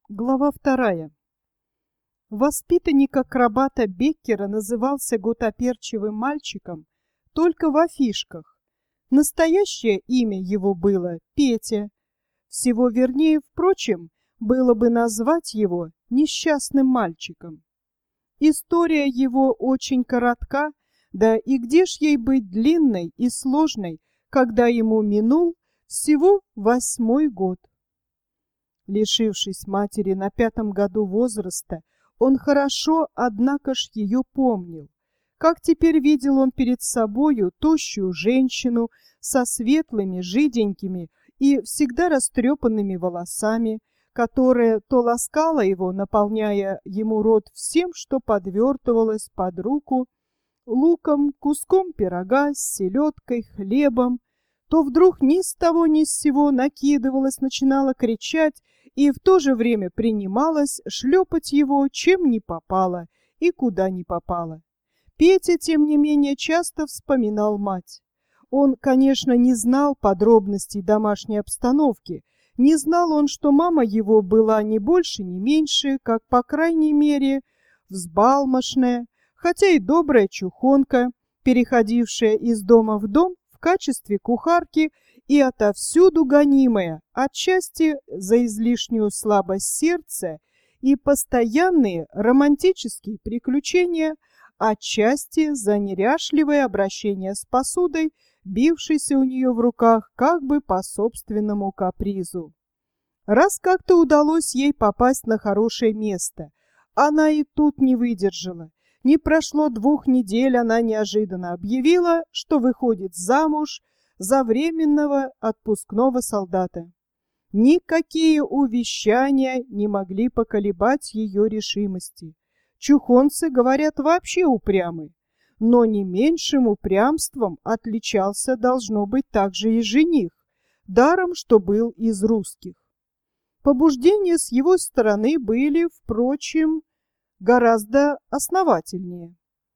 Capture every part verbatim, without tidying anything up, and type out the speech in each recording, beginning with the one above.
Глава вторая. Воспитанник акробата Беккера назывался гутоперчивым мальчиком только в афишках. Настоящее имя его было Петя. Всего вернее, впрочем, было бы назвать его несчастным мальчиком. История его очень коротка, да и где ж ей быть длинной и сложной, когда ему минул всего восьмой год. Лишившись матери на пятом году возраста, он хорошо, однако ж, ее помнил. Как теперь видел он перед собою тощую женщину со светлыми, жиденькими и всегда растрепанными волосами, которая то ласкала его, наполняя ему рот всем, что подвертывалось под руку, луком, куском пирога с селедкой, хлебом, то вдруг ни с того ни с сего накидывалась, начинала кричать и в то же время принималась шлепать его, чем не попало и куда не попало. Петя, тем не менее, часто вспоминал мать. Он, конечно, не знал подробностей домашней обстановки, не знал он, что мама его была ни больше, ни меньше, как, по крайней мере, взбалмошная, хотя и добрая чухонка, переходившая из дома в дом в качестве кухарки и отовсюду гонимая, отчасти за излишнюю слабость сердца и постоянные романтические приключения, отчасти за неряшливое обращение с посудой, бившейся у нее в руках как бы по собственному капризу. Раз как-то удалось ей попасть на хорошее место, она и тут не выдержала. Не прошло двух недель, она неожиданно объявила, что выходит замуж за временного отпускного солдата. Никакие увещания не могли поколебать ее решимости. Чухонцы, говорят, вообще упрямы, но не меньшим упрямством отличался, должно быть, также и жених, даром, что был из русских. Побуждения с его стороны были, впрочем, гораздо основательнее.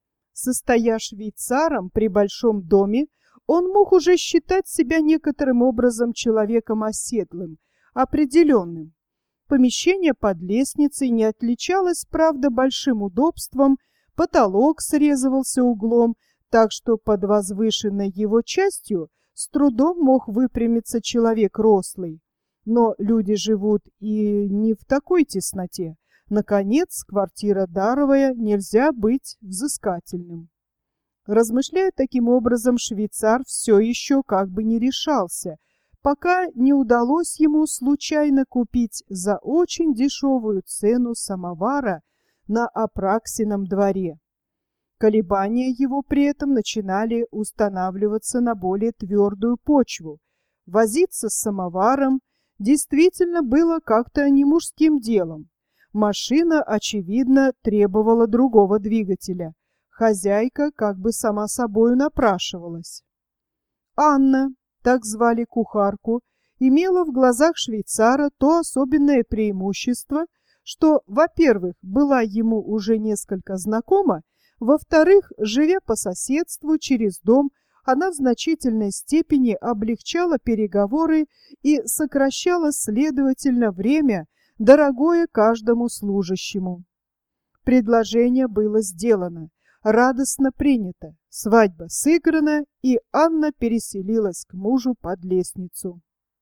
Состоя швейцаром при большом доме, он мог уже считать себя некоторым образом человеком оседлым, определенным. Помещение под лестницей не отличалось, правда, большим удобством, потолок срезывался углом, так что под возвышенной его частью с трудом мог выпрямиться человек рослый. Но люди живут и не в такой тесноте. Наконец, квартира даровая, нельзя быть взыскательным. Размышляя таким образом, швейцар все еще как бы не решался, пока не удалось ему случайно купить за очень дешевую цену самовара на Апраксином дворе. Колебания его при этом начинали устанавливаться на более твердую почву. Возиться с самоваром действительно было как-то не мужским делом. Машина, очевидно, требовала другого двигателя. Хозяйка как бы сама собою напрашивалась. Анна, так звали кухарку, имела в глазах швейцара то особенное преимущество, что, во-первых, была ему уже несколько знакома, во-вторых, живя по соседству через дом, она в значительной степени облегчала переговоры и сокращала, следовательно, время, дорогое каждому служащему. Предложение было сделано, радостно принято, свадьба сыграна, и Анна переселилась к мужу под лестницу.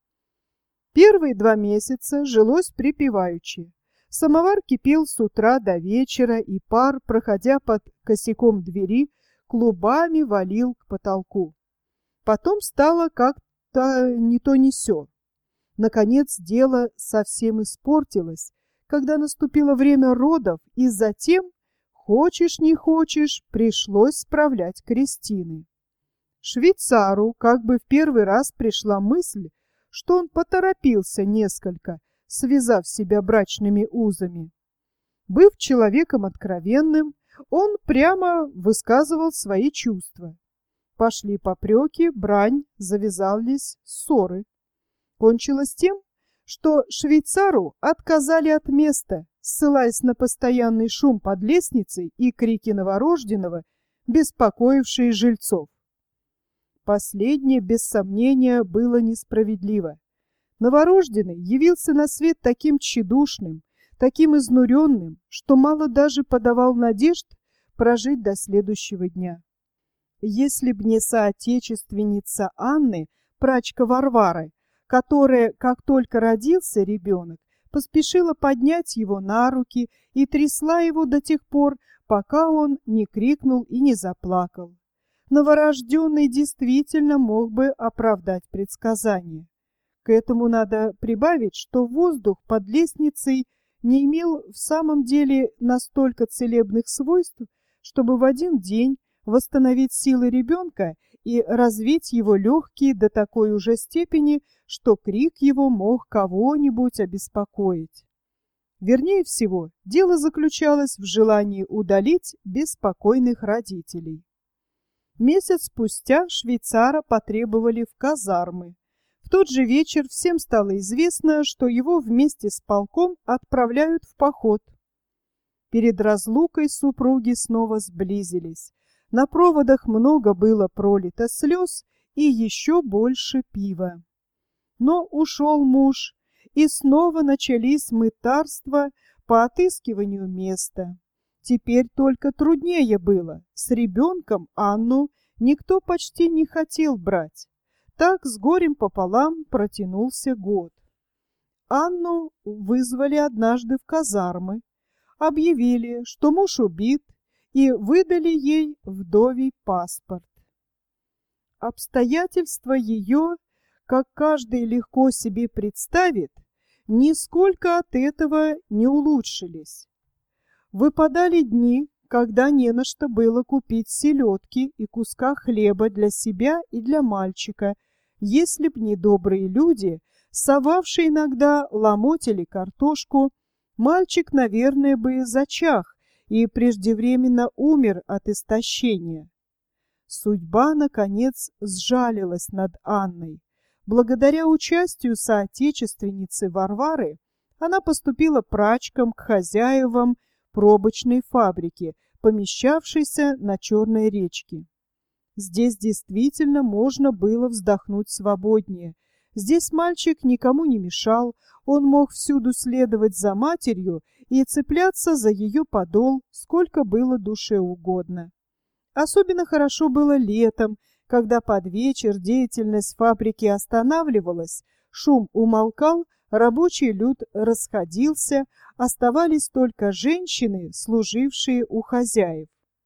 Первые два месяца жилось припеваючи. Самовар кипел с утра до вечера, и пар, проходя под косяком двери, клубами валил к потолку. Потом стало как-то не то ни сё. Наконец дело совсем испортилось, когда наступило время родов, и затем, хочешь не хочешь, пришлось справлять крестины. Швейцару как бы в первый раз пришла мысль, что он поторопился несколько, связав себя брачными узами. Быв человеком откровенным, он прямо высказывал свои чувства. Пошли попреки, брань, завязались ссоры. Кончилось тем, что швейцару отказали от места, ссылаясь на постоянный шум под лестницей и крики новорожденного, беспокоившие жильцов. Последнее, без сомнения, было несправедливо. Новорожденный явился на свет таким тщедушным, таким изнуренным, что мало даже подавал надежд прожить до следующего дня. Если б не соотечественница Анны, прачка Варвары, которая, как только родился ребенок, поспешила поднять его на руки и трясла его до тех пор, пока он не крикнул и не заплакал. Новорожденный действительно мог бы оправдать предсказание. К этому надо прибавить, что воздух под лестницей не имел в самом деле настолько целебных свойств, чтобы в один день восстановить силы ребенка и развить его легкие до такой уже степени, что крик его мог кого-нибудь обеспокоить. Вернее всего, дело заключалось в желании удалить беспокойных родителей. Месяц спустя швейцара потребовали в казармы. В тот же вечер всем стало известно, что его вместе с полком отправляют в поход. Перед разлукой супруги снова сблизились. На проводах много было пролито слез и еще больше пива. Но ушел муж, и снова начались мытарства по отыскиванию места. Теперь только труднее было. С ребенком Анну никто почти не хотел брать. Так с горем пополам протянулся год. Анну вызвали однажды в казармы, объявили, что муж убит, и выдали ей вдовий паспорт. Обстоятельства ее, как каждый легко себе представит, нисколько от этого не улучшились. Выпадали дни, когда не на что было купить селедки и куска хлеба для себя и для мальчика, если б не добрые люди, совавшие иногда ломоть или картошку, мальчик, наверное, бы зачах и преждевременно умер от истощения. Судьба, наконец, сжалилась над Анной. Благодаря участию соотечественницы Варвары она поступила прачком к хозяевам пробочной фабрики, помещавшейся на Черной речке. Здесь действительно можно было вздохнуть свободнее. Здесь мальчик никому не мешал, он мог всюду следовать за матерью и цепляться за ее подол, сколько было душе угодно. Особенно хорошо было летом, когда под вечер деятельность фабрики останавливалась, шум умолкал, рабочий люд расходился, оставались только женщины, служившие у хозяев.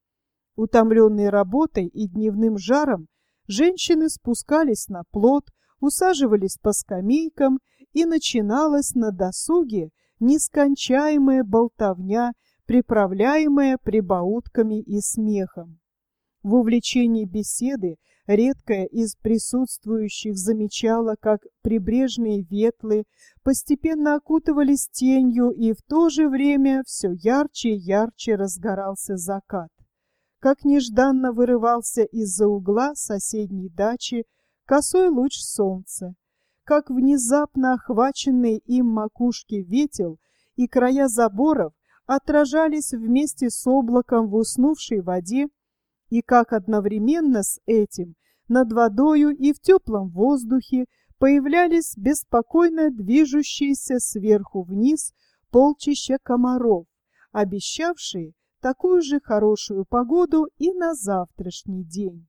Утомленные работой и дневным жаром, женщины спускались на плот, усаживались по скамейкам, и начиналась на досуге нескончаемая болтовня, приправляемая прибаутками и смехом. В увлечении беседы редкая из присутствующих замечала, как прибрежные ветлы постепенно окутывались тенью, и в то же время все ярче и ярче разгорался закат. Как нежданно вырывался из-за угла соседней дачи косой луч солнца, как внезапно охваченные им макушки ветел и края заборов отражались вместе с облаком в уснувшей воде, и как одновременно с этим над водою и в теплом воздухе появлялись беспокойно движущиеся сверху вниз полчища комаров, обещавшие такую же хорошую погоду и на завтрашний день.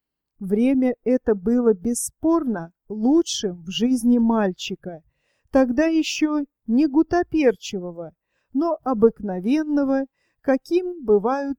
Время это было бесспорно лучшим в жизни мальчика, тогда еще не гутоперчивого, но обыкновенного, каким бывают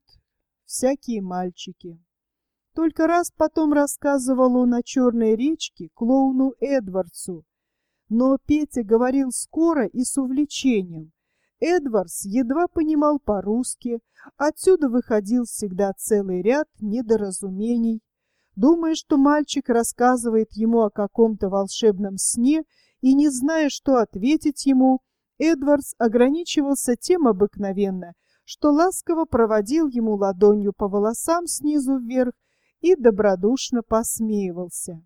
всякие мальчики. Только раз потом рассказывал он о Черной речке клоуну Эдвардсу, но Петя говорил скоро и с увлечением. Эдвардс едва понимал по-русски, отсюда выходил всегда целый ряд недоразумений. Думая, что мальчик рассказывает ему о каком-то волшебном сне, и не зная, что ответить ему, Эдвардс ограничивался тем обыкновенно, что ласково проводил ему ладонью по волосам снизу вверх и добродушно посмеивался.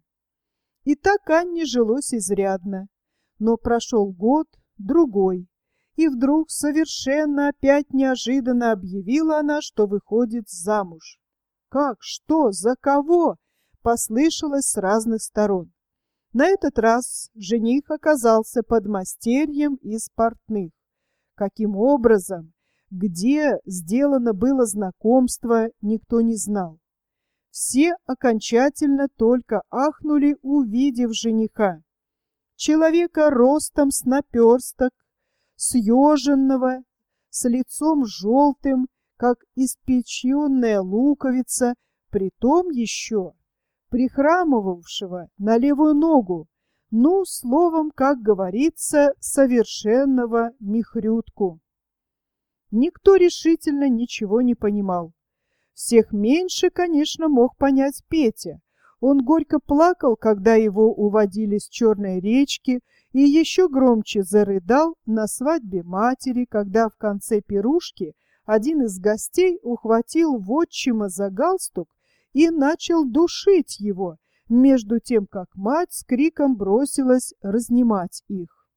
И так Анне жилось изрядно. Но прошел год, другой, и вдруг совершенно опять неожиданно объявила она, что выходит замуж. «Как? Что? За кого?» — послышалось с разных сторон. На этот раз жених оказался подмастерьем из портных. каким образом, где сделано было знакомство, никто не знал. Все окончательно только ахнули, увидев жениха. Человека ростом с наперсток, съеженного, с лицом желтым, как испеченная луковица, притом еще прихрамывавшего на левую ногу, ну, словом, как говорится, совершенного михрютку. Никто решительно ничего не понимал. Всех меньше, конечно, мог понять Петя. Он горько плакал, когда его уводили с Черной речки, и еще громче зарыдал на свадьбе матери, когда в конце пирушки один из гостей ухватил вотчима за галстук и начал душить его, между тем, как мать с криком бросилась разнимать их.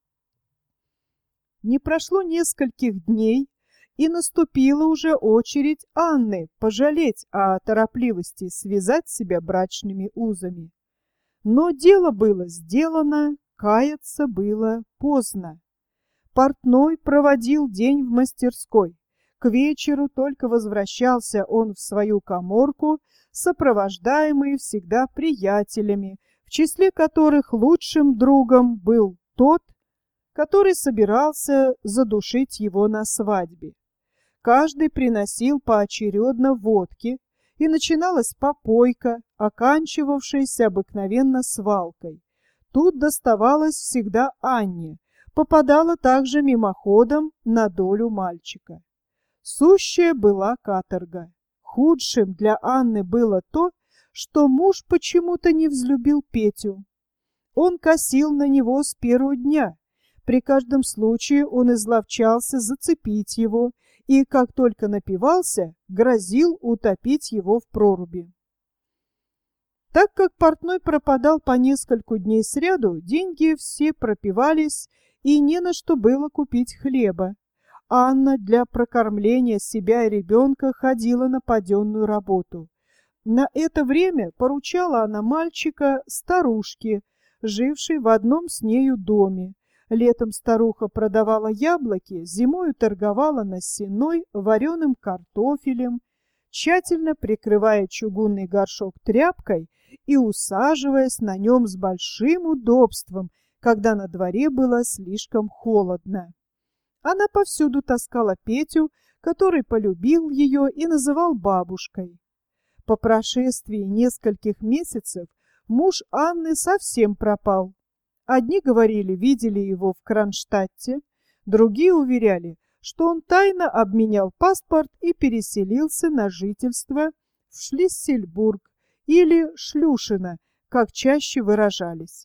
Не прошло нескольких дней, и наступила уже очередь Анны пожалеть о торопливости связать себя брачными узами. Но дело было сделано, каяться было поздно. Портной проводил день в мастерской. К вечеру только возвращался он в свою каморку, сопровождаемый всегда приятелями, в числе которых лучшим другом был тот, который собирался задушить его на свадьбе. Каждый приносил поочередно водки, и начиналась попойка, оканчивавшаяся обыкновенно свалкой. Тут доставалось всегда Анне, попадала также мимоходом на долю мальчика. Сущая была каторга. Худшим для Анны было то, что муж почему-то не взлюбил Петю. Он косил на него с первого дня. При каждом случае он изловчался зацепить его и, как только напивался, грозил утопить его в проруби. Так как портной пропадал по нескольку дней сряду, деньги все пропивались, и не на что было купить хлеба. Анна для прокормления себя и ребенка ходила на паденную работу. На это время поручала она мальчика старушке, жившей в одном с нею доме. Летом старуха продавала яблоки, зимою торговала насеной, вареным картофелем, тщательно прикрывая чугунный горшок тряпкой и усаживаясь на нем с большим удобством, когда на дворе было слишком холодно. Она повсюду таскала Петю, который полюбил ее и называл бабушкой. По прошествии нескольких месяцев муж Анны совсем пропал. Одни говорили, видели его в Кронштадте, другие уверяли, что он тайно обменял паспорт и переселился на жительство в Шлиссельбург или Шлюшино, как чаще выражались.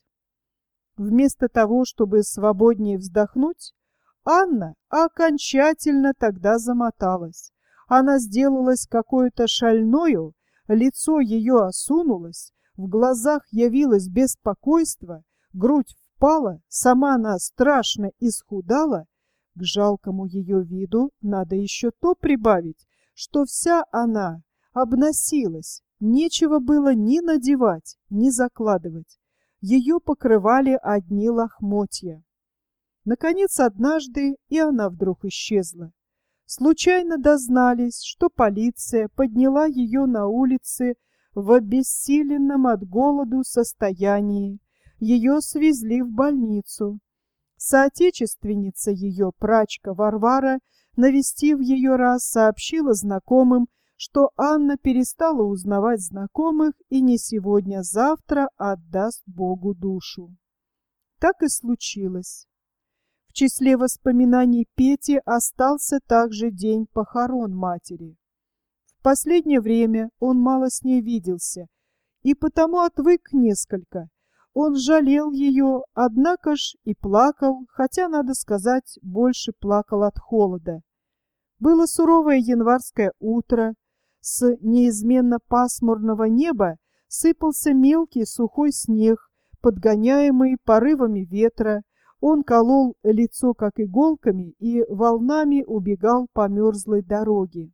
Вместо того, чтобы свободнее вздохнуть, Анна окончательно тогда замоталась. Она сделалась какой-то шальною, лицо ее осунулось, в глазах явилось беспокойство, грудь впала, сама она страшно исхудала. К жалкому ее виду надо еще то прибавить, что вся она обносилась, нечего было ни надевать, ни закладывать. Ее покрывали одни лохмотья. Наконец, однажды и она вдруг исчезла. Случайно дознались, что полиция подняла ее на улице в обессиленном от голоду состоянии. Ее свезли в больницу. Соотечественница ее, прачка Варвара, навестив ее раз, сообщила знакомым, что Анна перестала узнавать знакомых и не сегодня-завтра отдаст Богу душу. Так и случилось. В числе воспоминаний Пети остался также день похорон матери. В последнее время он мало с ней виделся, и потому отвык несколько. Он жалел ее, однако ж и плакал, хотя, надо сказать, больше плакал от холода. Было суровое январское утро, с неизменно пасмурного неба сыпался мелкий сухой снег, подгоняемый порывами ветра. Он колол лицо как иголками и волнами убегал по мерзлой дороге.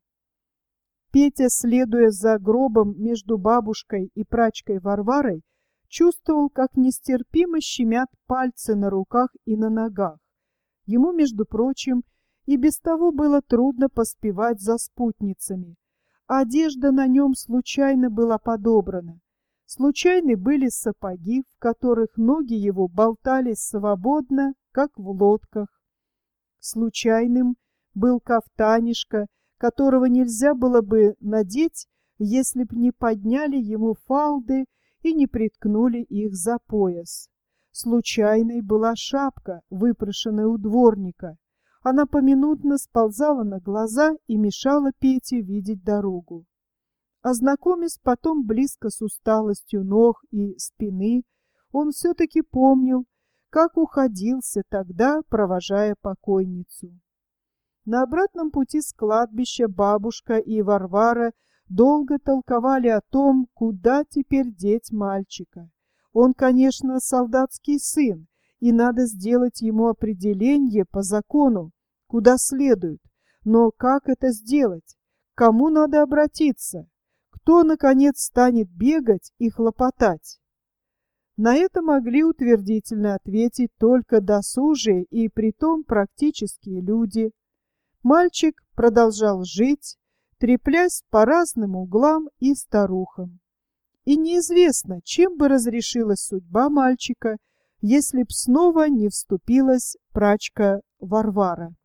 Петя, следуя за гробом между бабушкой и прачкой Варварой, чувствовал, как нестерпимо щемят пальцы на руках и на ногах. Ему, между прочим, и без того было трудно поспевать за спутницами. Одежда на нем случайно была подобрана. Случайны были сапоги, в которых ноги его болтались свободно, как в лодках. Случайным был кафтанишко, которого нельзя было бы надеть, если б не подняли ему фалды и не приткнули их за пояс. Случайной была шапка, выпрошенная у дворника. Она поминутно сползала на глаза и мешала Пете видеть дорогу. Ознакомясь потом близко с усталостью ног и спины, он все-таки помнил, как уходился тогда, провожая покойницу. На обратном пути с кладбища бабушка и Варвара долго толковали о том, куда теперь деть мальчика. Он, конечно, солдатский сын, и надо сделать ему определение по закону, куда следует. Но как это сделать? К кому надо обратиться? Кто, наконец, станет бегать и хлопотать? На это могли утвердительно ответить только досужие и притом практические люди. Мальчик продолжал жить, треплясь по разным углам и старухам. И неизвестно, чем бы разрешилась судьба мальчика, если б снова не вступилась прачка Варвара.